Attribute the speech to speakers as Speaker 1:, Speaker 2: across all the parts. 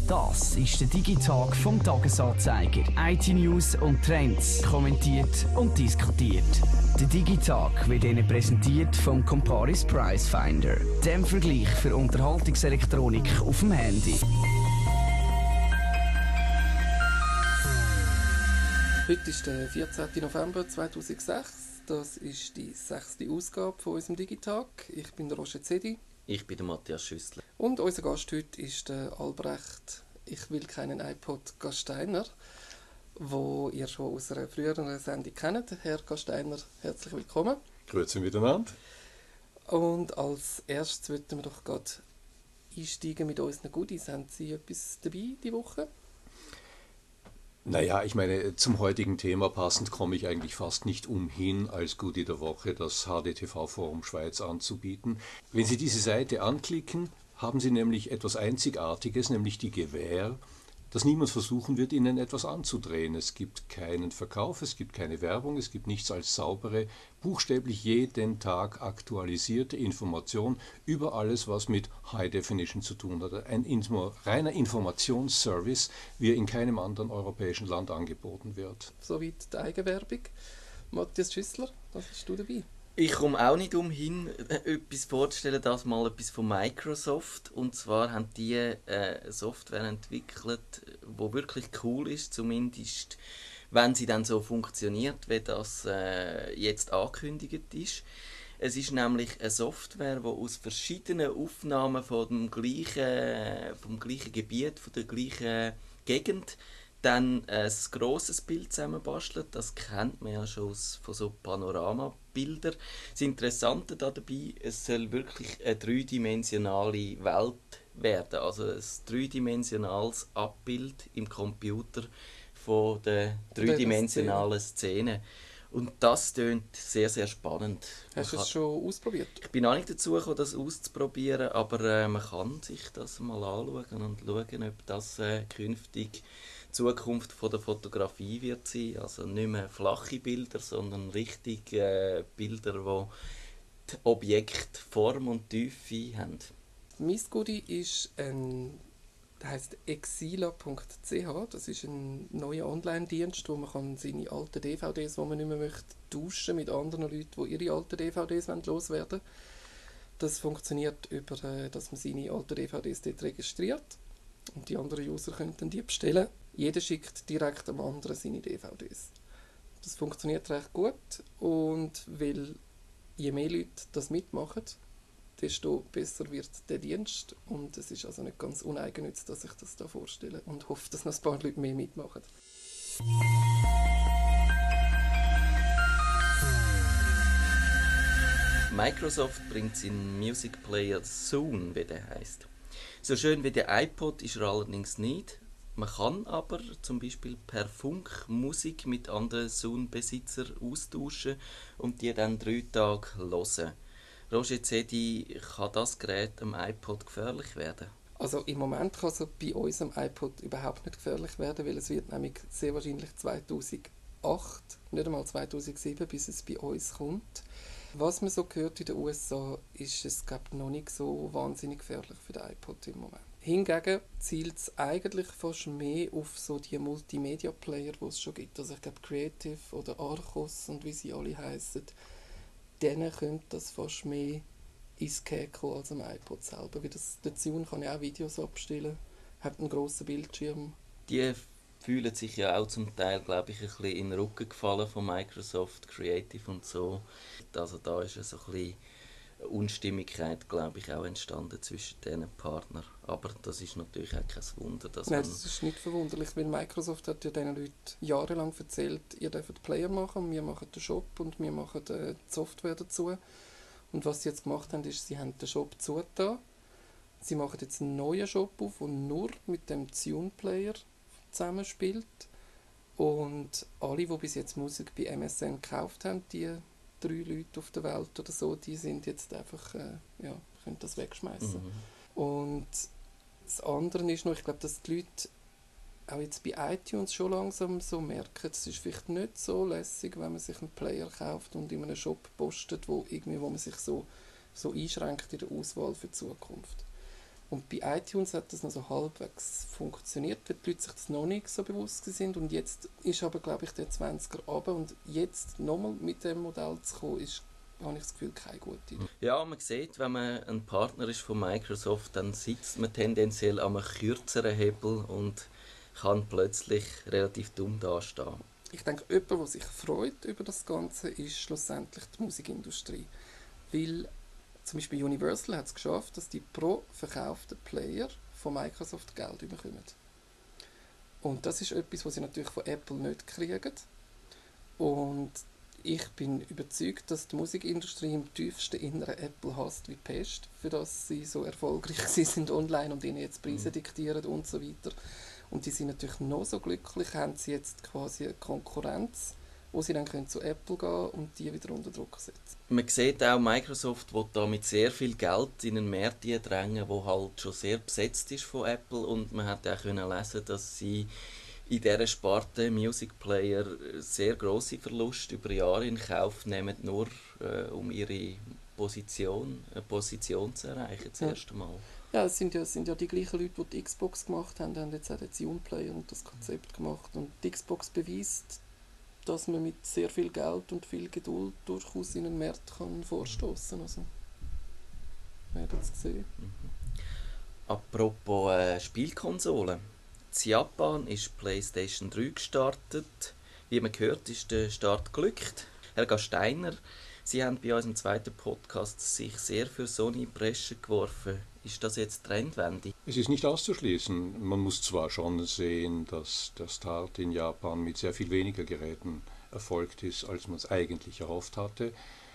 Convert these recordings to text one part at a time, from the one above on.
Speaker 1: Das ist der Digitag vom Tagesanzeiger. IT-News und Trends, kommentiert und diskutiert. Der Digitag wird Ihnen präsentiert vom Comparis Price Finder, dem Vergleich für Unterhaltungselektronik auf dem Handy.
Speaker 2: Heute ist der 14. November 2006. Das ist die 6. Ausgabe von unserem Digitag. Ich bin der Roger Zedi.
Speaker 3: Ich bin der Matthias Schüssler.
Speaker 2: Und unser Gast heute ist der Albrecht «Ich will keinen iPod» Gasteiner, wo ihr schon aus einer früheren Sendung kennt. Herr Gasteiner, herzlich willkommen.
Speaker 4: Grüezi miteinander.
Speaker 2: Und als erstes würden wir doch gerade einsteigen mit unseren Goodies. Haben Sie etwas dabei diese Woche?
Speaker 4: Naja, ich meine, zum heutigen Thema passend komme ich eigentlich fast nicht umhin, als Goodie der Woche das HDTV-Forum Schweiz anzubieten. Wenn Sie diese Seite anklicken, haben Sie nämlich etwas Einzigartiges, nämlich die Gewähr, dass niemand versuchen wird, Ihnen etwas anzudrehen. Es gibt keinen Verkauf, es gibt keine Werbung, es gibt nichts als saubere, buchstäblich jeden Tag aktualisierte Information über alles, was mit High Definition zu tun hat. Ein reiner Informationsservice, wie er in keinem anderen europäischen Land angeboten wird.
Speaker 2: Soweit die Eigenwerbung. Matthias Schüssler, was hast du dabei?
Speaker 3: Ich komme auch nicht umhin, etwas vorzustellen, das mal etwas von Microsoft. Und zwar haben die Software entwickelt, die wirklich cool ist, zumindest wenn sie dann so funktioniert, wie das jetzt angekündigt ist. Es ist nämlich eine Software, die aus verschiedenen Aufnahmen vom gleichen Gebiet, von der gleichen Gegend, dann ein grosses Bild zusammenbastelt. Das kennt man ja schon von so Panoramabildern. Das Interessante dabei, es soll wirklich eine dreidimensionale Welt werden. Also ein dreidimensionales Abbild im Computer von der dreidimensionalen Szene. Und das tönt sehr, sehr spannend.
Speaker 2: Hast du es schon ausprobiert?
Speaker 3: Ich bin auch nicht dazu gekommen, das auszuprobieren, aber man kann sich das mal anschauen und schauen, ob das künftig Zukunft von der Fotografie wird sein. Also nicht mehr flache Bilder, sondern richtig Bilder, die Objekt Form und Tiefe haben.
Speaker 2: Mein Goodie ist der heisst exila.ch. Das ist ein neuer Online-Dienst, wo man seine alten DVDs, die man nicht mehr möchte, tauschen mit anderen Leuten, die ihre alten DVDs loswerden wollen. Das funktioniert über, dass man seine alten DVDs dort registriert und die anderen User können dann die bestellen. Jeder schickt direkt am anderen seine DVDs. Das funktioniert recht gut und weil je mehr Leute das mitmachen, desto besser wird der Dienst. Und es ist also nicht ganz uneigennütz, dass ich das da vorstelle und hoffe, dass noch ein paar Leute mehr mitmachen.
Speaker 3: Microsoft bringt seinen Music Player Zune, wie der heisst. So schön wie der iPod ist er allerdings nicht. Man kann aber zum Beispiel per Funk Musik mit anderen Zune-Besitzern austauschen und die dann 3 Tage hören. Roger Zedi, kann das Gerät am iPod gefährlich werden?
Speaker 2: Also im Moment kann es bei unserem iPod überhaupt nicht gefährlich werden, weil es wird nämlich sehr wahrscheinlich 2008, nicht einmal 2007, bis es bei uns kommt. Was man so gehört in den USA, ist es noch nicht so wahnsinnig gefährlich für den iPod im Moment. Hingegen zielt es eigentlich fast mehr auf so die Multimedia-Player, die es schon gibt. Also ich glaube Creative oder Archos und wie sie alle heissen, denen könnte das fast mehr ins Gehege kommen als am iPod selber. Weil der Zune kann ja auch Videos abstellen, hat einen grossen Bildschirm.
Speaker 3: Die fühlen sich ja auch zum Teil, glaube ich, ein bisschen in den Rücken gefallen von Microsoft Creative und so. Also da ist so ein bisschen Unstimmigkeit, glaube ich, auch entstanden zwischen diesen Partnern. Aber das ist natürlich auch kein Wunder.
Speaker 2: Nein, das ist nicht verwunderlich, weil Microsoft hat ja diesen Leuten jahrelang erzählt, ihr dürft Player machen, wir machen den Shop und wir machen die Software dazu. Und was sie jetzt gemacht haben, ist, sie haben den Shop zugetan. Sie machen jetzt einen neuen Shop auf, der nur mit dem Zune-Player zusammenspielt. Und alle, die bis jetzt Musik bei MSN gekauft haben, die 3 Leute auf der Welt oder so, die sind jetzt einfach, können das wegschmeißen. Und das andere ist noch, ich glaube, dass die Leute auch jetzt bei iTunes schon langsam so merken, es ist vielleicht nicht so lässig, wenn man sich einen Player kauft und in einem Shop postet, wo man sich so einschränkt in der Auswahl für die Zukunft. Und bei iTunes hat das noch so halbwegs funktioniert, weil die Leute sich das noch nicht so bewusst sind. Und jetzt ist aber, glaube ich, der 20er runter. Und jetzt nochmal mit dem Modell zu kommen, ist, habe ich das Gefühl, keine gute Idee.
Speaker 3: Ja, man sieht, wenn man ein Partner ist von Microsoft, dann sitzt man tendenziell an einem kürzeren Hebel und kann plötzlich relativ dumm dastehen.
Speaker 2: Ich denke, jemand, der sich freut über das Ganze, ist schlussendlich die Musikindustrie. Weil zum Beispiel Universal hat es geschafft, dass die pro verkauften Player von Microsoft Geld bekommen. Und das ist etwas, was sie natürlich von Apple nicht kriegen. Und ich bin überzeugt, dass die Musikindustrie im tiefsten Inneren Apple hasst wie Pest, für das sie so erfolgreich sind online und ihnen jetzt Preise diktieren und so weiter. Und die sind natürlich noch so glücklich, haben sie jetzt quasi eine Konkurrenz, wo sie dann können zu Apple gehen und die wieder unter Druck setzen.
Speaker 3: Man sieht auch, Microsoft will da mit sehr viel Geld in einen Markt drängen, der halt schon sehr besetzt ist von Apple. Und man hat auch können lesen, dass sie in dieser Sparte Music Player sehr grosse Verluste über Jahre in Kauf nehmen, nur um ihre Position zu erreichen, das erste Mal.
Speaker 2: Ja, es sind ja die gleichen Leute, die die Xbox gemacht haben, haben jetzt auch den Zune Player und das Konzept gemacht. Und die Xbox beweist, dass man mit sehr viel Geld und viel Geduld durchaus in einen Markt vorstoßen kann. Also, wir werden es sehen.
Speaker 3: Apropos Spielkonsolen. In Japan ist PlayStation 3 gestartet. Wie man hört, ist der Start glückt. Helga Steiner, Sie haben bei unserem zweiten Podcast sich sehr für Sony in die Bresche geworfen. Ist das jetzt Trendwende?
Speaker 4: Es ist nicht auszuschließen. Man muss zwar schon sehen, dass der Start in Japan mit sehr viel weniger Geräten erfolgt ist, als man es eigentlich erhofft hatte.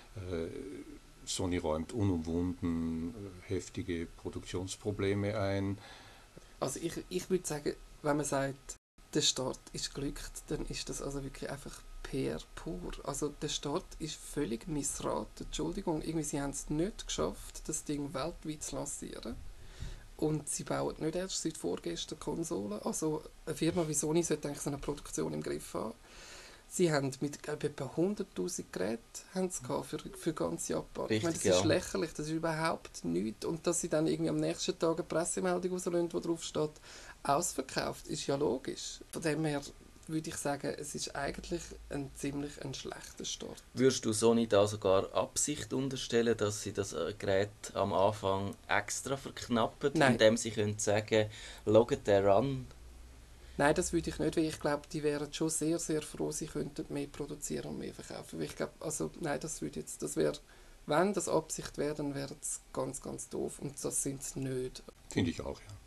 Speaker 4: Sony räumt unumwunden heftige Produktionsprobleme ein.
Speaker 2: Also ich würde sagen, wenn man sagt, der Start ist glückt, dann ist das also wirklich einfach PR pur. Also der Start ist völlig missraten. Entschuldigung, irgendwie sie haben es nicht geschafft, das Ding weltweit zu lancieren. Und sie bauen nicht erst seit vorgestern Konsolen. Also eine Firma wie Sony sollte eigentlich so eine Produktion im Griff haben. Sie haben mit etwa 100'000 Geräten für ganz Japan.
Speaker 3: Richtig,
Speaker 2: ich meine, das ist lächerlich, das ist überhaupt nichts. Und dass sie dann irgendwie am nächsten Tag eine Pressemeldung rauslösen, wo drauf steht, ausverkauft, ist ja logisch. Von dem her würde ich sagen, es ist eigentlich ein ziemlich schlechter Start.
Speaker 3: Würdest du Sony da sogar Absicht unterstellen, dass sie das Gerät am Anfang extra verknappen,
Speaker 2: Nein.
Speaker 3: indem sie können sagen, schaut den Run?
Speaker 2: Nein, das würde ich nicht, weil ich glaube, die wären schon sehr, sehr froh, sie könnten mehr produzieren und mehr verkaufen. Weil ich glaube, also nein, das wäre, wenn das Absicht wäre, dann wäre es ganz, ganz doof und das sind sie nicht.
Speaker 4: Finde ich auch, ja.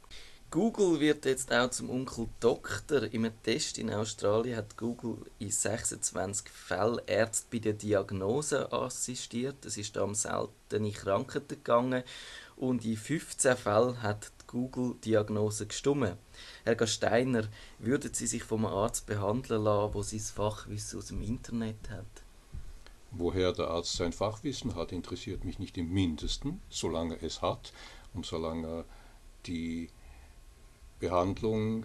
Speaker 3: Google wird jetzt auch zum Onkel Doktor. Im Test in Australien hat Google in 26 Fällen Ärzte bei der Diagnose assistiert. Es ist da um seltene Krankheiten gegangen. Und in 15 Fällen hat die Google-Diagnose gestimmt. Herr Steiner, würden Sie sich vom Arzt behandeln lassen, der sein Fachwissen aus dem Internet hat?
Speaker 4: Woher der Arzt sein Fachwissen hat, interessiert mich nicht im Mindesten, solange er es hat und solange er die Behandlung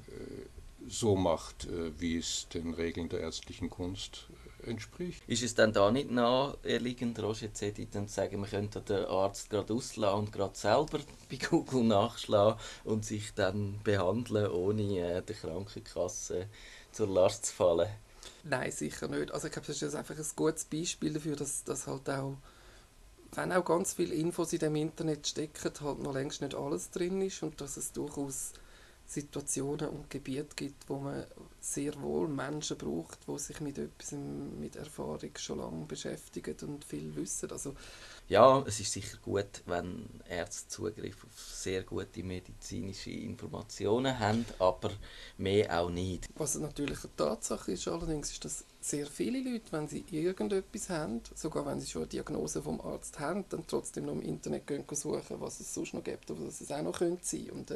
Speaker 4: so macht, wie es den Regeln der ärztlichen Kunst entspricht.
Speaker 3: Ist es dann da nicht naheliegend, Roger Zedit, zu sagen, man könnte den Arzt gerade auslassen und gerade selber bei Google nachschlagen und sich dann behandeln, ohne der Krankenkasse zur Last zu fallen?
Speaker 2: Nein, sicher nicht. Also ich glaube, das ist einfach ein gutes Beispiel dafür, dass halt auch, wenn auch ganz viele Infos in dem Internet stecken, halt noch längst nicht alles drin ist und dass es durchaus Situationen und Gebiete gibt, wo man sehr wohl Menschen braucht, die sich mit etwas mit Erfahrung schon lange beschäftigen und viel wissen. Also,
Speaker 3: ja, es ist sicher gut, wenn Ärzte Zugriff auf sehr gute medizinische Informationen haben, aber mehr auch nicht.
Speaker 2: was natürlich eine Tatsache ist allerdings, ist, dass sehr viele Leute, wenn sie irgendetwas haben, sogar wenn sie schon eine Diagnose vom Arzt haben, dann trotzdem noch im Internet gehen suchen, was es sonst noch gibt oder was es auch noch könnte sein. Und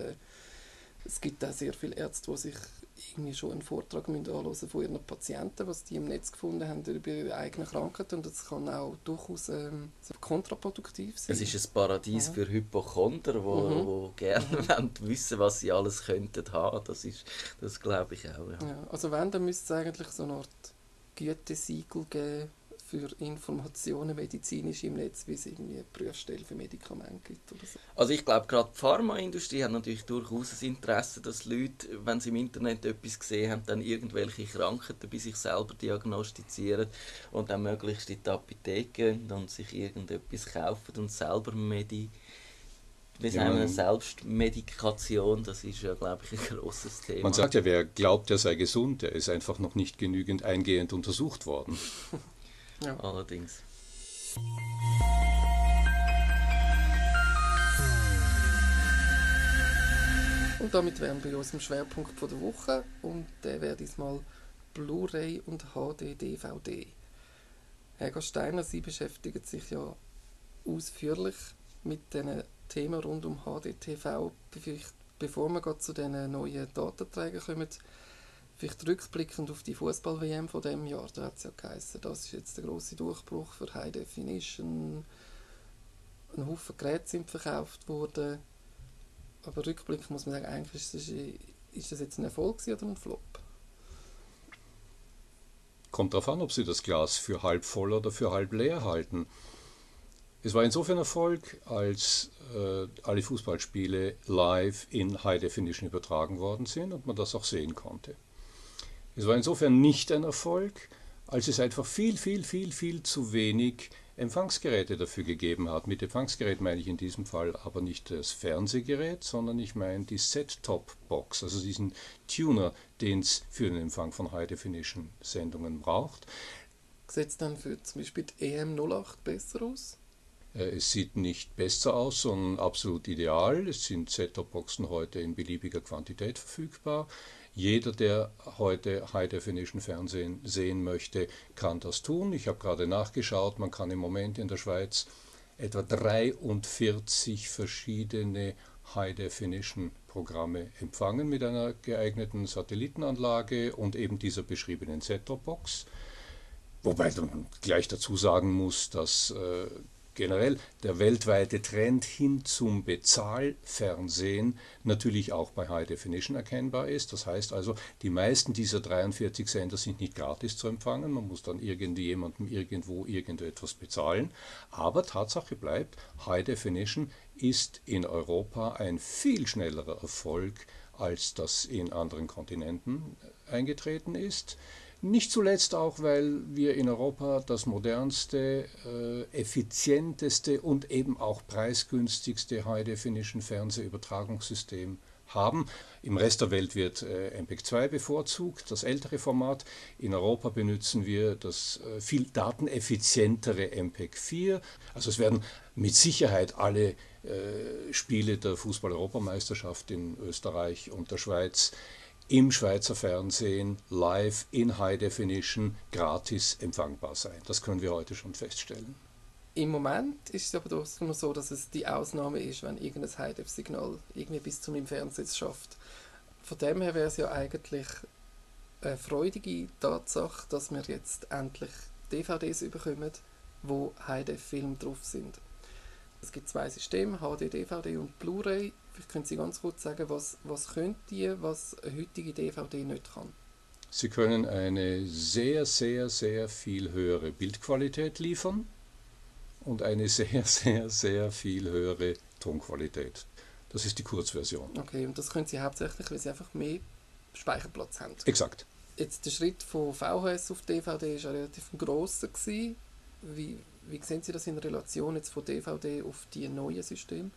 Speaker 2: es gibt auch sehr viele Ärzte, die sich irgendwie schon einen Vortrag anhören von ihren Patienten, was die im Netz gefunden haben über ihre eigene Krankheit. Und das kann auch durchaus kontraproduktiv sein.
Speaker 3: Es ist ein Paradies für Hypochonder, die gerne wissen, was sie alles könnten haben. Das glaube ich auch. Ja.
Speaker 2: Ja, also wenn, dann müsste es eigentlich so eine Art Gütesiegel geben für Informationen medizinisch im Netz, wie es irgendwie eine Prüfstelle für Medikamente gibt oder so.
Speaker 3: Also ich glaube, gerade die Pharmaindustrie hat natürlich durchaus ein Interesse, dass Leute, wenn sie im Internet etwas gesehen haben, dann irgendwelche Krankheiten bei sich selber diagnostizieren und dann möglichst in die Apotheke gehen und sich irgendetwas kaufen und selber Selbstmedikation, das ist ja, glaube ich, ein grosses Thema.
Speaker 4: Man sagt ja, wer glaubt, er sei gesund, der ist einfach noch nicht genügend eingehend untersucht worden.
Speaker 2: Ja.
Speaker 3: Allerdings.
Speaker 2: Und damit wären wir bei unserem Schwerpunkt der Woche und der wäre diesmal Blu-ray und HD-DVD. Herr Steiner, Sie beschäftigen sich ja ausführlich mit diesen Themen rund um HDTV. Vielleicht, bevor wir gerade zu diesen neuen Datenträgern kommen, vielleicht rückblickend auf die Fußball-WM von diesem Jahr. Da hat es ja geheißen, das ist jetzt der grosse Durchbruch für High Definition. Ein Haufen Geräte sind verkauft worden. Aber rückblickend muss man sagen, eigentlich ist das jetzt ein Erfolg oder ein Flop?
Speaker 4: Kommt darauf an, ob Sie das Glas für halb voll oder für halb leer halten. Es war insofern Erfolg, als alle Fußballspiele live in High Definition übertragen worden sind und man das auch sehen konnte. Es war insofern nicht ein Erfolg, als es einfach viel zu wenig Empfangsgeräte dafür gegeben hat. Mit Empfangsgerät meine ich in diesem Fall aber nicht das Fernsehgerät, sondern ich meine die Set-Top-Box, also diesen Tuner, den es für den Empfang von High-Definition-Sendungen braucht.
Speaker 2: Sieht es dann für zum Beispiel die EM 08 besser aus?
Speaker 4: Es sieht nicht besser aus, sondern absolut ideal. Es sind Set-Top-Boxen heute in beliebiger Quantität verfügbar. Jeder, der heute High-Definition-Fernsehen sehen möchte, kann das tun. Ich habe gerade nachgeschaut, man kann im Moment in der Schweiz etwa 43 verschiedene High-Definition-Programme empfangen mit einer geeigneten Satellitenanlage und eben dieser beschriebenen Set-Top-Box. Wobei man gleich dazu sagen muss, dass generell der weltweite Trend hin zum Bezahlfernsehen natürlich auch bei High Definition erkennbar ist. Das heißt also, die meisten dieser 43 Sender sind nicht gratis zu empfangen. Man muss dann jemandem irgendwo irgendetwas bezahlen. Aber Tatsache bleibt, High Definition ist in Europa ein viel schnellerer Erfolg, als das in anderen Kontinenten eingetreten ist. Nicht zuletzt auch, weil wir in Europa das modernste, effizienteste und eben auch preisgünstigste High-Definition-Fernsehübertragungssystem haben. Im Rest der Welt wird MPEG 2 bevorzugt, das ältere Format. In Europa benutzen wir das viel dateneffizientere MPEG 4. Also es werden mit Sicherheit alle Spiele der Fußball-Europameisterschaft in Österreich und der Schweiz im Schweizer Fernsehen live in High Definition gratis empfangbar sein. Das können wir heute schon feststellen.
Speaker 2: Im Moment ist es aber doch nur so, dass es die Ausnahme ist, wenn irgendein High-Def-Signal irgendwie bis zu meinem Fernseher schafft. Von dem her wäre es ja eigentlich eine freudige Tatsache, dass wir jetzt endlich DVDs bekommen, wo High-Def-Filme drauf sind. Es gibt zwei Systeme, HD, DVD und Blu-ray. Vielleicht können Sie ganz kurz sagen, was können die, was eine heutige DVD nicht kann?
Speaker 4: Sie können eine sehr viel höhere Bildqualität liefern und eine sehr viel höhere Tonqualität. Das ist die Kurzversion.
Speaker 2: Okay, und das können Sie hauptsächlich, weil Sie einfach mehr Speicherplatz haben.
Speaker 4: Exakt.
Speaker 2: Jetzt der Schritt von VHS auf DVD war relativ grosser. Wie sehen Sie das in Relation jetzt von DVD auf die neuen Systeme?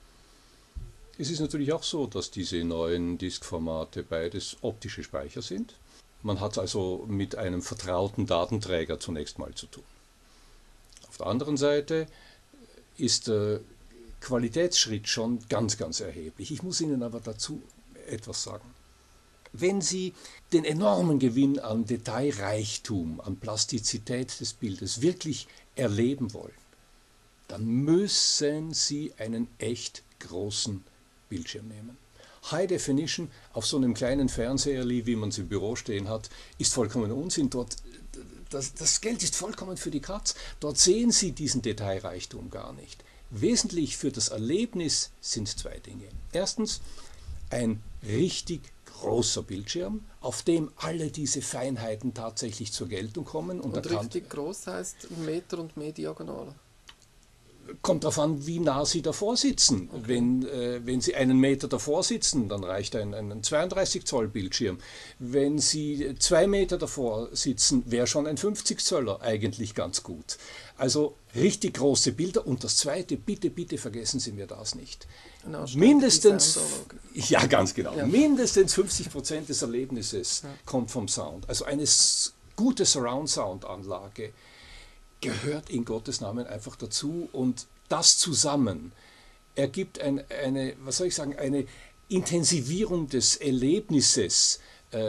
Speaker 4: Es ist natürlich auch so, dass diese neuen Diskformate beides optische Speicher sind. Man hat also mit einem vertrauten Datenträger zunächst mal zu tun. Auf der anderen Seite ist der Qualitätsschritt schon ganz erheblich. Ich muss Ihnen aber dazu etwas sagen. Wenn Sie den enormen Gewinn an Detailreichtum, an Plastizität des Bildes wirklich erleben wollen, dann müssen Sie einen echt großen Bildschirm nehmen. High Definition auf so einem kleinen Fernseher, wie man es im Büro stehen hat, ist vollkommen Unsinn. Das Geld ist vollkommen für die Katz. Dort sehen Sie diesen Detailreichtum gar nicht. Wesentlich für das Erlebnis sind zwei Dinge. Erstens, ein richtig großer Bildschirm, auf dem alle diese Feinheiten tatsächlich zur Geltung kommen.
Speaker 2: Und richtig groß heisst 1 Meter und mehr Diagonale?
Speaker 4: Kommt darauf an, wie nah Sie davor sitzen. Okay. Wenn Sie 1 Meter davor sitzen, dann reicht ein 32 Zoll Bildschirm. Wenn Sie 2 Meter davor sitzen, wäre schon ein 50 Zöller eigentlich ganz gut. Also richtig große Bilder. Und das Zweite, bitte, bitte vergessen Sie mir das nicht. Mindestens, ja ganz genau, ja. Mindestens 50% des Erlebnisses kommt vom Sound. Also eine gute Surround-Sound-Anlage gehört in Gottes Namen einfach dazu, und das zusammen ergibt eine Intensivierung des Erlebnisses,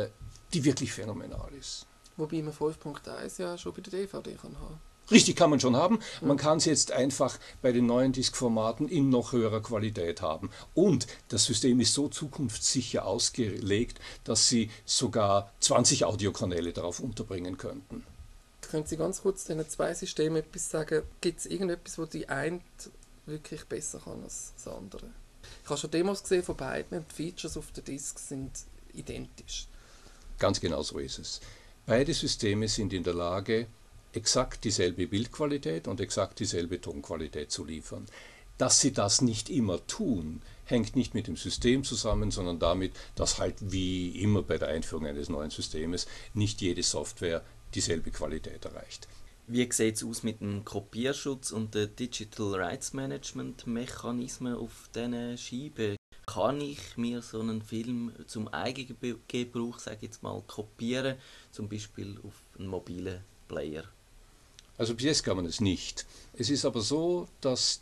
Speaker 4: die wirklich phänomenal ist.
Speaker 2: Wobei man 5.1 ja schon bei der DVD kann haben.
Speaker 4: Richtig, kann man schon haben. Man kann es jetzt einfach bei den neuen Diskformaten in noch höherer Qualität haben. Und das System ist so zukunftssicher ausgelegt, dass Sie sogar 20 Audiokanäle darauf unterbringen könnten.
Speaker 2: Können Sie ganz kurz diesen 2 Systemen etwas sagen? Gibt es irgendetwas, wo die eine wirklich besser kann als das andere? Ich habe schon Demos gesehen von beiden und die Features auf der Disk sind identisch.
Speaker 4: Ganz genau so ist es. Beide Systeme sind in der Lage, exakt dieselbe Bildqualität und exakt dieselbe Tonqualität zu liefern. Dass sie das nicht immer tun, hängt nicht mit dem System zusammen, sondern damit, dass halt wie immer bei der Einführung eines neuen Systems nicht jede Software dieselbe Qualität erreicht.
Speaker 3: Wie sieht es aus mit dem Kopierschutz und den Digital Rights Management Mechanismen auf diesen Scheiben? Kann ich mir so einen Film zum Eigengebrauch, sage ich jetzt mal, kopieren, zum Beispiel auf einen mobilen Player?
Speaker 4: Also bis jetzt kann man es nicht. Es ist aber so, dass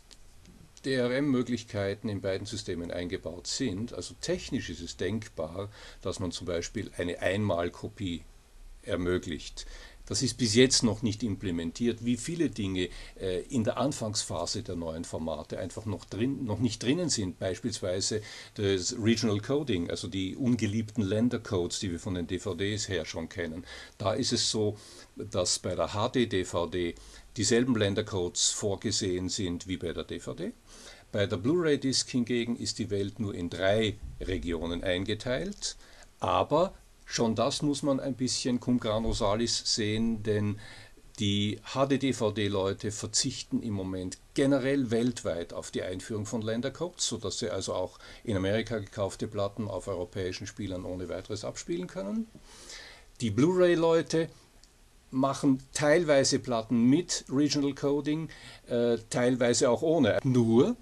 Speaker 4: DRM-Möglichkeiten in beiden Systemen eingebaut sind. Also technisch ist es denkbar, dass man zum Beispiel eine Einmalkopie ermöglicht. Das ist bis jetzt noch nicht implementiert, wie viele Dinge in der Anfangsphase der neuen Formate einfach noch nicht drinnen sind. Beispielsweise das Regional Coding, also die ungeliebten Ländercodes, die wir von den DVDs her schon kennen. Da ist es so, dass bei der HD-DVD dieselben Ländercodes vorgesehen sind wie bei der DVD. Bei der Blu-ray-Disc hingegen ist die Welt nur in 3 Regionen eingeteilt, aber schon das muss man ein bisschen cum grano salis sehen, denn die HD-DVD-Leute verzichten im Moment generell weltweit auf die Einführung von Ländercodes, sodass sie also auch in Amerika gekaufte Platten auf europäischen Spielern ohne weiteres abspielen können. Die Blu-ray-Leute machen teilweise Platten mit Regional Coding, teilweise auch ohne. Nur,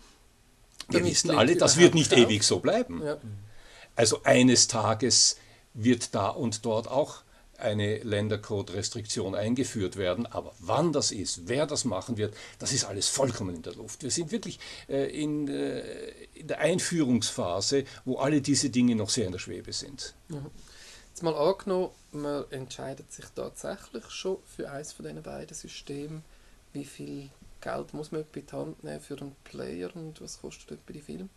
Speaker 4: wir wissen alle, das wird nicht ewig so bleiben. Ja. Also eines Tages wird da und dort auch eine Ländercode-Restriktion eingeführt werden. Aber wann das ist, wer das machen wird, das ist alles vollkommen in der Luft. Wir sind wirklich in der Einführungsphase, wo alle diese Dinge noch sehr in der Schwebe sind.
Speaker 2: Mhm. Jetzt mal angenommen, man entscheidet sich tatsächlich schon für eines von diesen beiden Systemen. Wie viel Geld muss man in die Hand nehmen für einen Player und was kostet etwa die Film?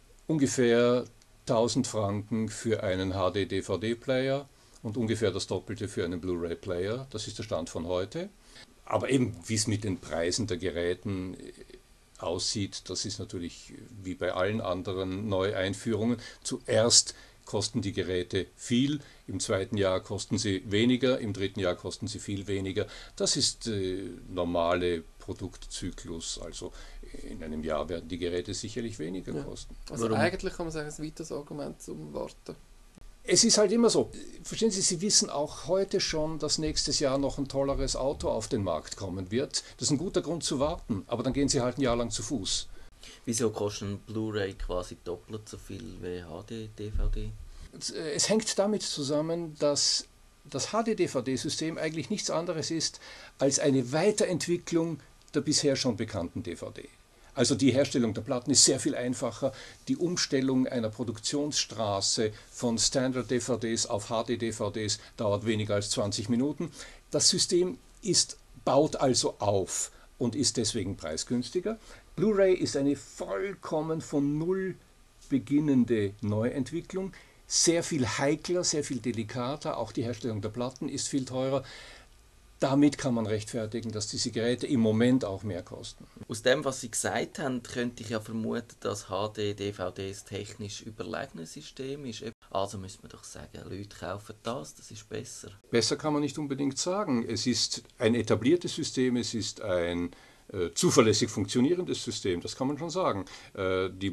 Speaker 4: Ungefähr 1000 Franken für einen HD-DVD-Player und ungefähr das Doppelte für einen Blu-ray-Player. Das ist der Stand von heute. Aber eben, wie es mit den Preisen der Geräten aussieht, das ist natürlich wie bei allen anderen Neueinführungen. Zuerst kosten die Geräte viel, im 2. Jahr kosten sie weniger, im 3. Jahr kosten sie viel weniger. Das ist normale Produktzyklus, also in einem Jahr werden die Geräte sicherlich weniger kosten.
Speaker 2: Also eigentlich kann man sagen, ein weiteres Argument zum Warten.
Speaker 4: Es ist halt immer so, verstehen Sie, Sie wissen auch heute schon, dass nächstes Jahr noch ein tolleres Auto auf den Markt kommen wird. Das ist ein guter Grund zu warten, aber dann gehen Sie halt ein Jahr lang zu Fuß.
Speaker 3: Wieso kostet ein Blu-ray quasi doppelt so viel wie HD-DVD?
Speaker 4: Es hängt damit zusammen, dass das HD-DVD-System eigentlich nichts anderes ist als eine Weiterentwicklung der bisher schon bekannten DVD. Also die Herstellung der Platten ist sehr viel einfacher. Die Umstellung einer Produktionsstraße von Standard-DVDs auf HD-DVDs dauert weniger als 20 Minuten. Das System baut also auf und ist deswegen preisgünstiger. Blu-ray ist eine vollkommen von Null beginnende Neuentwicklung. Sehr viel heikler, sehr viel delikater. Auch die Herstellung der Platten ist viel teurer. damit kann man rechtfertigen, dass diese Geräte im Moment auch mehr kosten.
Speaker 3: Aus dem, was Sie gesagt haben, könnte ich ja vermuten, dass HD-DVDs technisch überlegenes System ist. Also müsste man doch sagen, Leute kaufen das ist besser.
Speaker 4: Besser kann man nicht unbedingt sagen. Es ist ein etabliertes System, es ist ein zuverlässig funktionierendes System, das kann man schon sagen. Die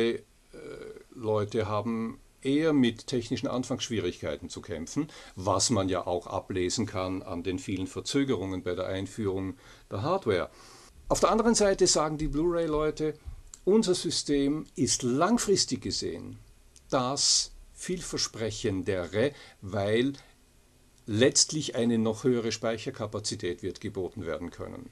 Speaker 4: Blu-ray-Leute haben eher mit technischen Anfangsschwierigkeiten zu kämpfen, was man ja auch ablesen kann an den vielen Verzögerungen bei der Einführung der Hardware. Auf der anderen Seite sagen die Blu-ray-Leute, unser System ist langfristig gesehen das vielversprechendere, weil letztlich eine noch höhere Speicherkapazität wird geboten werden können.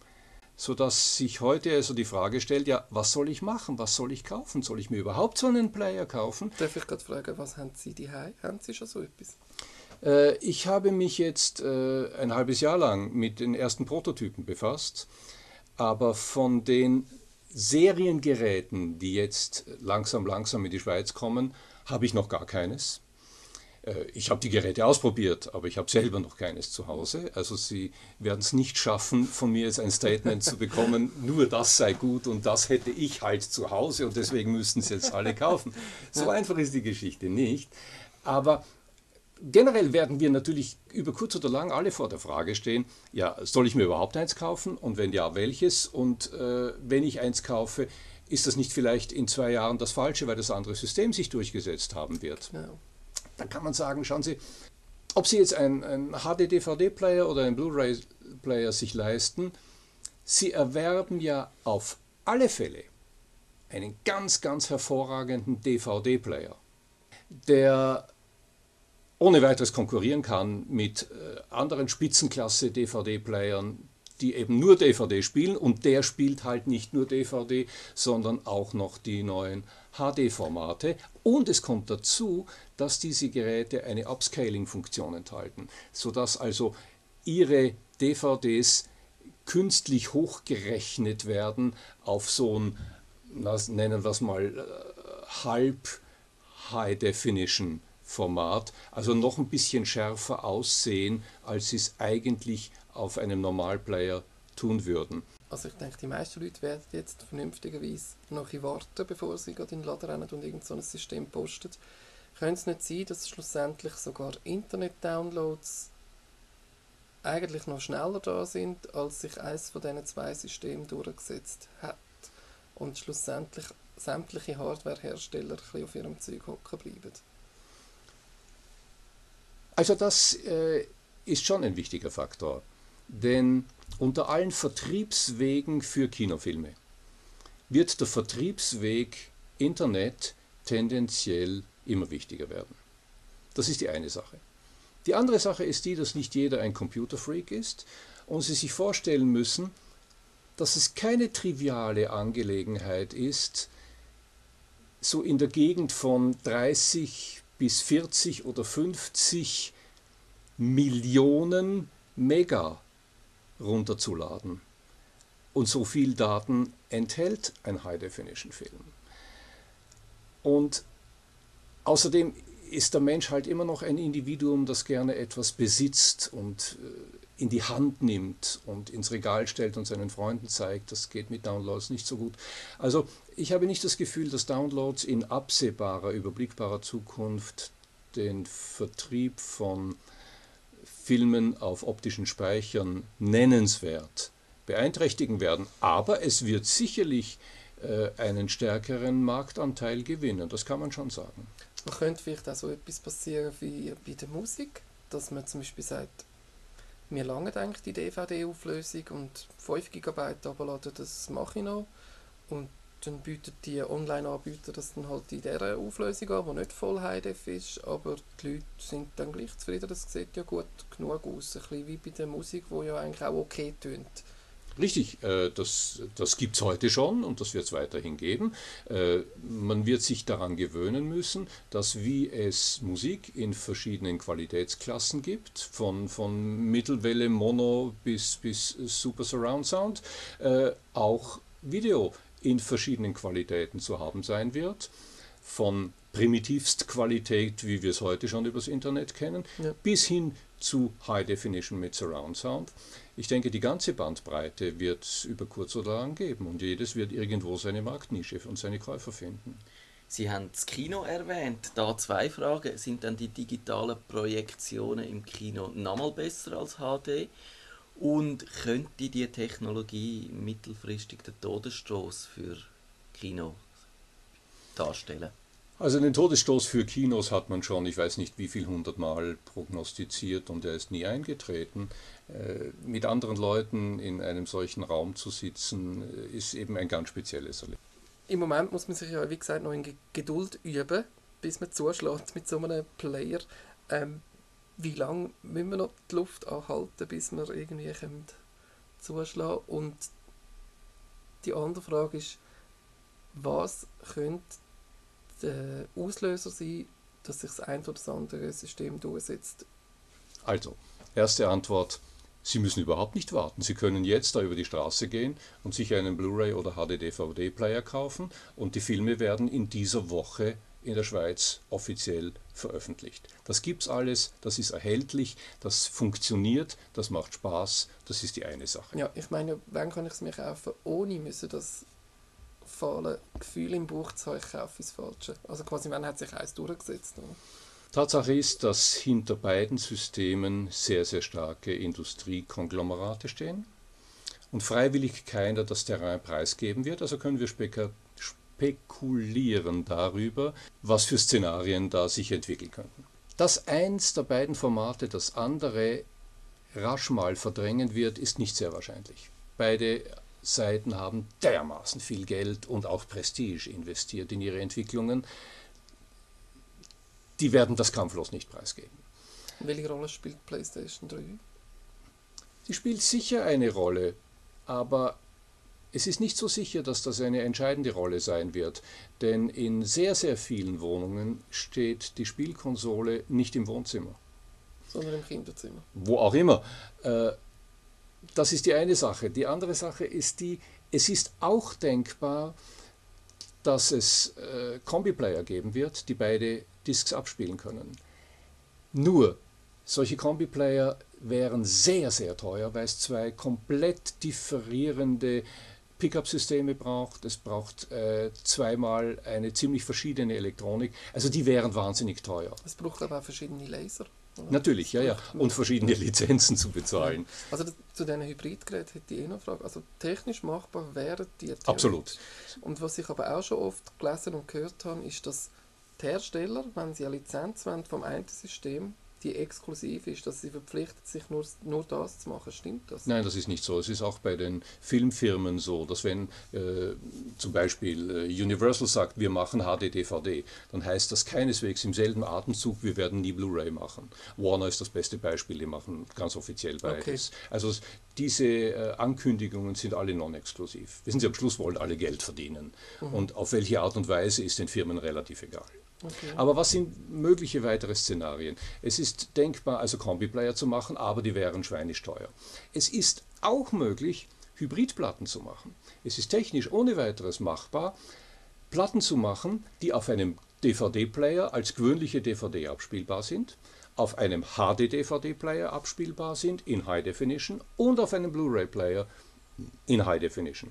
Speaker 4: Sodass sich heute also die Frage stellt, ja, was soll ich machen, was soll ich kaufen? Soll ich mir überhaupt so einen Player kaufen?
Speaker 2: Darf ich gerade fragen, was haben Sie daheim? Haben Sie schon so etwas?
Speaker 4: Ich habe mich jetzt ein halbes Jahr lang mit den ersten Prototypen befasst, aber von den Seriengeräten, die jetzt langsam in die Schweiz kommen, habe ich noch gar keines. Ich habe die Geräte ausprobiert, aber ich habe selber noch keines zu Hause. Also Sie werden es nicht schaffen, von mir jetzt ein Statement zu bekommen, nur das sei gut und das hätte ich halt zu Hause und deswegen müssten es jetzt alle kaufen. So einfach ist die Geschichte nicht. Aber generell werden wir natürlich über kurz oder lang alle vor der Frage stehen, ja, soll ich mir überhaupt eins kaufen und wenn ja, welches? Und wenn ich eins kaufe, ist das nicht vielleicht in 2 Jahren das Falsche, weil das andere System sich durchgesetzt haben wird?
Speaker 2: Ja.
Speaker 4: Dann kann man sagen, schauen Sie, ob Sie jetzt einen HD-DVD-Player oder einen Blu-ray-Player sich leisten, Sie erwerben ja auf alle Fälle einen ganz hervorragenden DVD-Player, der ohne weiteres konkurrieren kann mit anderen Spitzenklasse-DVD-Playern, die eben nur DVD spielen und der spielt halt nicht nur DVD, sondern auch noch die neuen HD-Formate und es kommt dazu, dass diese Geräte eine Upscaling-Funktion enthalten, sodass also Ihre DVDs künstlich hochgerechnet werden auf so ein, nennen wir es mal, Halb-High-Definition-Format, also noch ein bisschen schärfer aussehen, als sie es eigentlich auf einem Normalplayer tun würden.
Speaker 2: Also ich denke, die meisten Leute werden jetzt vernünftigerweise noch ein warten, bevor sie gerade in den Laden rennen und irgend so ein System posten. Könnte es nicht sein, dass schlussendlich sogar Internet-Downloads eigentlich noch schneller da sind, als sich eines von diesen 2 Systemen durchgesetzt hat und schlussendlich sämtliche Hardwarehersteller ein bisschen auf ihrem Zeug hocken bleiben?
Speaker 4: Also das ist schon ein wichtiger Faktor. Denn unter allen Vertriebswegen für Kinofilme wird der Vertriebsweg Internet tendenziell immer wichtiger werden. Das ist die eine Sache. Die andere Sache ist die, dass nicht jeder ein Computerfreak ist und Sie sich vorstellen müssen, dass es keine triviale Angelegenheit ist, so in der Gegend von 30 bis 40 oder 50 Millionen Mega runterzuladen. Und so viel Daten enthält ein High-Definition-Film. Und außerdem ist der Mensch halt immer noch ein Individuum, das gerne etwas besitzt und in die Hand nimmt und ins Regal stellt und seinen Freunden zeigt. Das geht mit Downloads nicht so gut. Also ich habe nicht das Gefühl, dass Downloads in absehbarer, überblickbarer Zukunft den Vertrieb von Filmen auf optischen Speichern nennenswert beeinträchtigen werden. Aber es wird sicherlich einen stärkeren Marktanteil gewinnen, das kann man schon sagen.
Speaker 2: Man könnte vielleicht auch so etwas passieren wie bei der Musik, dass man zum Beispiel sagt, mir langt eigentlich die DVD-Auflösung und 5 GB abladen, das mache ich noch. Und dann bieten die Online-Anbieter das dann halt in dieser Auflösung an, die nicht voll High-Def ist, aber die Leute sind dann gleich zufrieden, das sieht ja gut genug aus. Ein bisschen wie bei der Musik, die ja eigentlich auch okay tönt.
Speaker 4: Richtig, das gibt es heute schon und das wird es weiterhin geben. Man wird sich daran gewöhnen müssen, dass wie es Musik in verschiedenen Qualitätsklassen gibt, von Mittelwelle, Mono bis Super Surround Sound, auch Video in verschiedenen Qualitäten zu haben sein wird. Von Primitivstqualität, wie wir es heute schon übers Internet kennen,
Speaker 2: Ja.
Speaker 4: bis hin zu High Definition mit Surround Sound. Ich denke, die ganze Bandbreite wird es über kurz oder lang geben und jedes wird irgendwo seine Marktnische und seine Käufer finden.
Speaker 3: Sie haben das Kino erwähnt. Da 2 Fragen. Sind dann die digitalen Projektionen im Kino nochmal besser als HD? Und könnte die Technologie mittelfristig den Todesstoß für Kino darstellen?
Speaker 4: Also den Todesstoß für Kinos hat man schon, ich weiß nicht wie viel 100-mal prognostiziert und er ist nie eingetreten. Mit anderen Leuten in einem solchen Raum zu sitzen, ist eben ein ganz spezielles Erlebnis.
Speaker 2: Im Moment muss man sich ja, wie gesagt, noch in Geduld üben, bis man zuschlägt mit so einem Player. Wie lange müssen wir noch die Luft anhalten, bis wir irgendwie zuschlagen können? Und die andere Frage ist, was könnte der Auslöser sein, dass sich das ein oder das andere System durchsetzt?
Speaker 4: Also, erste Antwort, Sie müssen überhaupt nicht warten. Sie können jetzt da über die Straße gehen und sich einen Blu-ray oder HD-DVD-Player kaufen und die Filme werden in dieser Woche in der Schweiz offiziell veröffentlicht. Das gibt's alles, das ist erhältlich, das funktioniert, das macht Spaß, das ist die eine Sache.
Speaker 2: Ja, ich meine, wann kann ich es mir kaufen, ohne müssen das fahle Gefühl im Bauch zu haben, ich kaufe das Falsche. Also quasi, wann hat sich eins durchgesetzt? Oder?
Speaker 4: Tatsache ist, dass hinter beiden Systemen sehr, sehr starke Industriekonglomerate stehen und freiwillig keiner das Terrain preisgeben wird. Also können wir spekulieren darüber, was für Szenarien da sich entwickeln könnten. Dass eins der beiden Formate das andere rasch mal verdrängen wird, ist nicht sehr wahrscheinlich. Beide Seiten haben dermaßen viel Geld und auch Prestige investiert in ihre Entwicklungen. Die werden das kampflos nicht preisgeben.
Speaker 2: Welche Rolle spielt PlayStation 3?
Speaker 4: Sie spielt sicher eine Rolle, aber es ist nicht so sicher, dass das eine entscheidende Rolle sein wird, denn in sehr, sehr vielen Wohnungen steht die Spielkonsole nicht im Wohnzimmer.
Speaker 2: Sondern im Kinderzimmer.
Speaker 4: Wo auch immer. Das ist die eine Sache. Die andere Sache ist es ist auch denkbar, dass es Kombi-Player geben wird, die beide Discs abspielen können. Nur, solche Kombi-Player wären sehr, sehr teuer, weil es 2 komplett differierende Pickup-Systeme braucht. Es braucht 2-mal eine ziemlich verschiedene Elektronik. Also die wären wahnsinnig teuer.
Speaker 2: Es braucht aber auch verschiedene Laser. Oder?
Speaker 4: Natürlich, ja. Und verschiedene Lizenzen zu bezahlen.
Speaker 2: Also zu diesen Hybridgeräten hätte ich eine Frage. Also technisch machbar wären die theoretisch.
Speaker 4: Absolut.
Speaker 2: Und was ich aber auch schon oft gelesen und gehört habe, ist, dass die Hersteller, wenn sie eine Lizenz wollen vom einen System, die exklusiv ist, dass sie verpflichtet sich nur das zu machen. Stimmt das?
Speaker 4: Nein, das ist nicht so. Es ist auch bei den Filmfirmen so, dass wenn zum Beispiel Universal sagt, wir machen HD-DVD, dann heißt das keineswegs im selben Atemzug, wir werden nie Blu-ray machen. Warner ist das beste Beispiel, die machen ganz offiziell beides. Okay. Also diese Ankündigungen sind alle non-exklusiv. Wissen Sie, am Schluss wollen alle Geld verdienen. Und auf welche Art und Weise ist den Firmen relativ egal. Okay. Aber was sind mögliche weitere Szenarien? Es ist denkbar, also Kombi-Player zu machen, aber die wären schweinisch teuer. Es ist auch möglich, Hybridplatten zu machen. Es ist technisch ohne weiteres machbar, Platten zu machen, die auf einem DVD-Player als gewöhnliche DVD abspielbar sind, auf einem HD-DVD-Player abspielbar sind in High Definition und auf einem Blu-ray-Player in High Definition.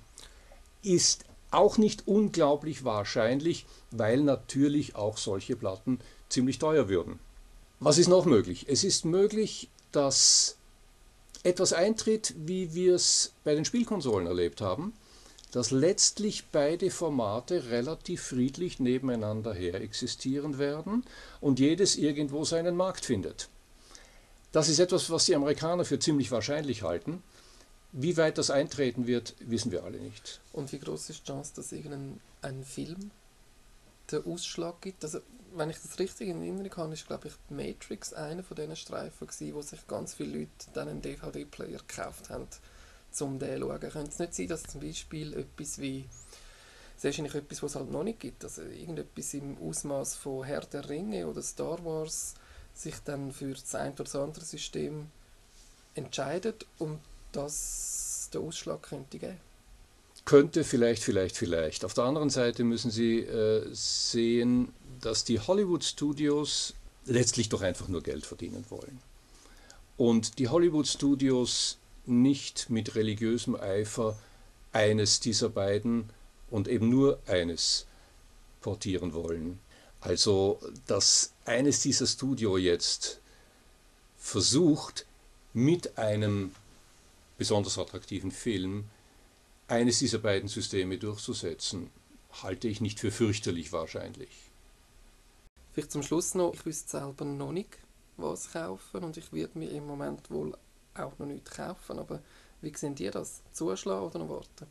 Speaker 4: Ist auch nicht unglaublich wahrscheinlich, weil natürlich auch solche Platten ziemlich teuer würden. Was ist noch möglich? Es ist möglich, dass etwas eintritt, wie wir es bei den Spielkonsolen erlebt haben, dass letztlich beide Formate relativ friedlich nebeneinander her existieren werden und jedes irgendwo seinen Markt findet. Das ist etwas, was die Amerikaner für ziemlich wahrscheinlich halten. Wie weit das eintreten wird, wissen wir alle nicht.
Speaker 2: Und wie groß ist die Chance, dass irgendein Film den Ausschlag gibt? Also, wenn ich das richtig in Erinnerung habe, ist, glaube ich, Matrix einer von diesen Streifen gewesen, wo sich ganz viele Leute dann einen DVD-Player gekauft haben, um den zu schauen. Könnte es nicht sein, dass zum Beispiel etwas wie, das ist wahrscheinlich etwas, was es halt noch nicht gibt, also irgendetwas im Ausmaß von Herr der Ringe oder Star Wars sich dann für das ein oder das andere System entscheidet und das den Ausschlag könnte geben?
Speaker 4: könnte vielleicht. Auf der anderen Seite müssen Sie sehen, dass die Hollywood-Studios letztlich doch einfach nur Geld verdienen wollen. Und die Hollywood-Studios nicht mit religiösem Eifer eines dieser beiden und eben nur eines portieren wollen. Also, dass eines dieser Studio jetzt versucht, mit einem besonders attraktiven Film eines dieser beiden Systeme durchzusetzen, halte ich nicht für fürchterlich wahrscheinlich.
Speaker 2: Vielleicht zum Schluss noch, ich wüsste selber noch nicht, was kaufen und ich werde mir im Moment wohl auch noch nicht kaufen, aber wie sehen ihr das? Zuschlagen oder noch warten?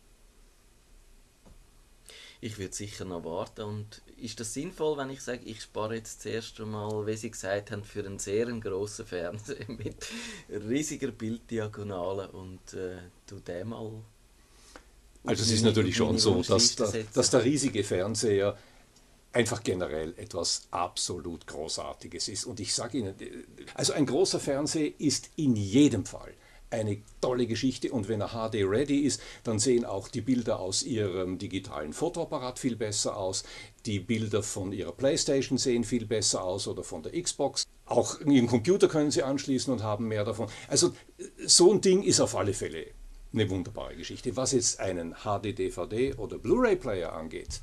Speaker 3: Ich würde sicher noch warten. Und ist das sinnvoll, wenn ich sage, ich spare jetzt zuerst einmal, wie Sie gesagt haben, für einen sehr grossen Fernseher mit riesiger Bilddiagonale und tu den mal...
Speaker 4: Also es ist natürlich schon so, dass der riesige Fernseher einfach generell etwas absolut Großartiges ist. Und ich sage Ihnen, also ein großer Fernseher ist in jedem Fall eine tolle Geschichte, und wenn er HD-ready ist, dann sehen auch die Bilder aus Ihrem digitalen Fotoapparat viel besser aus, die Bilder von Ihrer Playstation sehen viel besser aus oder von der Xbox. Auch Ihren Computer können Sie anschließen und haben mehr davon. Also so ein Ding ist auf alle Fälle eine wunderbare Geschichte. Was jetzt einen HD-DVD oder Blu-ray-Player angeht,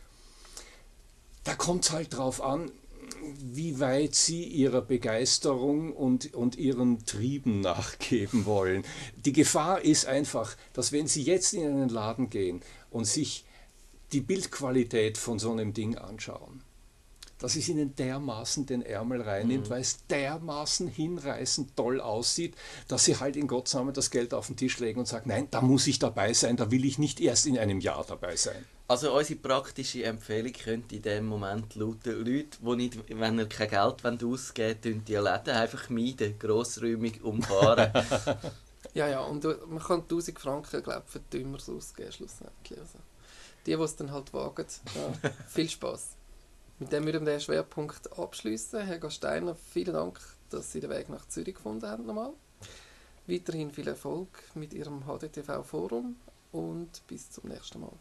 Speaker 4: da kommt es halt drauf an, wie weit Sie Ihrer Begeisterung und Ihren Trieben nachgeben wollen. Die Gefahr ist einfach, dass wenn Sie jetzt in einen Laden gehen und sich die Bildqualität von so einem Ding anschauen, dass es Ihnen dermaßen den Ärmel reinnimmt, weil es dermaßen hinreißend toll aussieht, dass Sie halt in Gottes Namen das Geld auf den Tisch legen und sagen, nein, da muss ich dabei sein, da will ich nicht erst in einem Jahr dabei sein.
Speaker 3: Also unsere praktische Empfehlung könnte in dem Moment lauten, Leute, die nicht, wenn ihr kein Geld ausgeben wollt, die Läden einfach meiden, grossräumig umfahren.
Speaker 2: Ja, und man kann 1000 Franken, glaube ich, für Dümmeres ausgeben, schlussendlich. Also, die es dann halt wagen, ja, viel Spass. Mit dem würden wir den Schwerpunkt abschließen. Herr Gasteiner, vielen Dank, dass Sie den Weg nach Zürich gefunden haben nochmal. Weiterhin viel Erfolg mit Ihrem HDTV-Forum und bis zum nächsten Mal.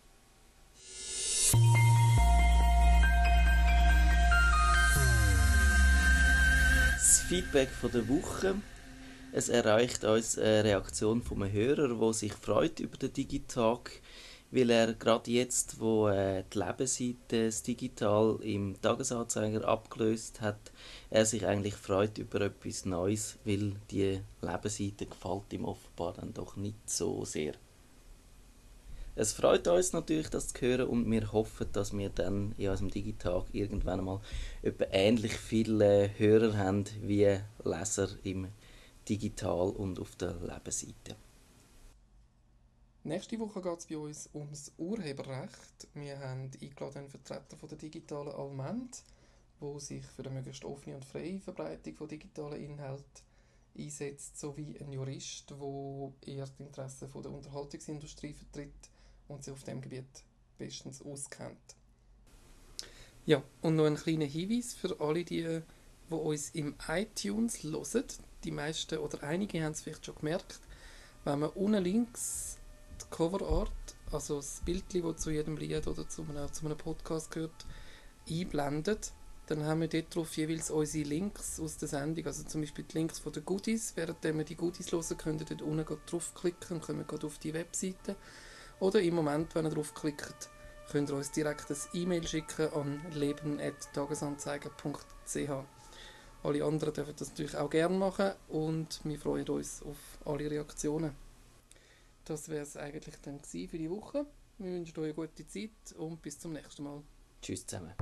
Speaker 3: Das Feedback von der Woche. Es erreicht uns eine Reaktion von einem Hörer, der sich freut über den Digitag, weil er gerade jetzt, wo die Lebensseite das Digital im Tagesanzeiger abgelöst hat, er sich eigentlich freut über etwas Neues, weil die Lebensseite gefällt ihm offenbar dann doch nicht so sehr. Es freut uns natürlich, das zu hören, und wir hoffen, dass wir dann in unserem Digitag irgendwann einmal etwa ähnlich viele Hörer haben wie Leser im Digital und auf der Lebensseite.
Speaker 2: Nächste Woche geht es bei uns ums Urheberrecht. Wir haben eingeladen einen Vertreter von der digitalen Allmend, der sich für eine möglichst offene und freie Verbreitung von digitalen Inhalten einsetzt, sowie ein Jurist, der eher die Interessen der Unterhaltungsindustrie vertritt und sich auf diesem Gebiet bestens auskennt. Ja, und noch ein kleiner Hinweis für alle, die uns im iTunes hören. Die meisten oder einige haben es vielleicht schon gemerkt, wenn man unten links die Coverart, also das Bild, das zu jedem Lied oder zu einem Podcast gehört, einblendet, dann haben wir dort drauf jeweils unsere Links aus der Sendung, also zum Beispiel die Links von den Goodies. Während wir die Goodies hören, könnt ihr dort unten draufklicken und kommen auf die Webseite. Oder im Moment, wenn ihr draufklickt, könnt ihr uns direkt ein E-Mail schicken an leben@tagesanzeiger.ch. Alle anderen dürfen das natürlich auch gerne machen und wir freuen uns auf alle Reaktionen. Das wäre es eigentlich dann für die Woche. Wir wünschen euch eine gute Zeit und bis zum nächsten Mal.
Speaker 3: Tschüss zusammen.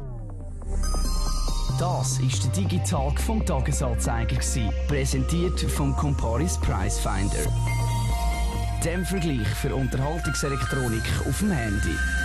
Speaker 1: Das war der Digitalk vom Tagesanzeiger, präsentiert vom Comparis Pricefinder. Dem Vergleich für Unterhaltungselektronik auf dem Handy.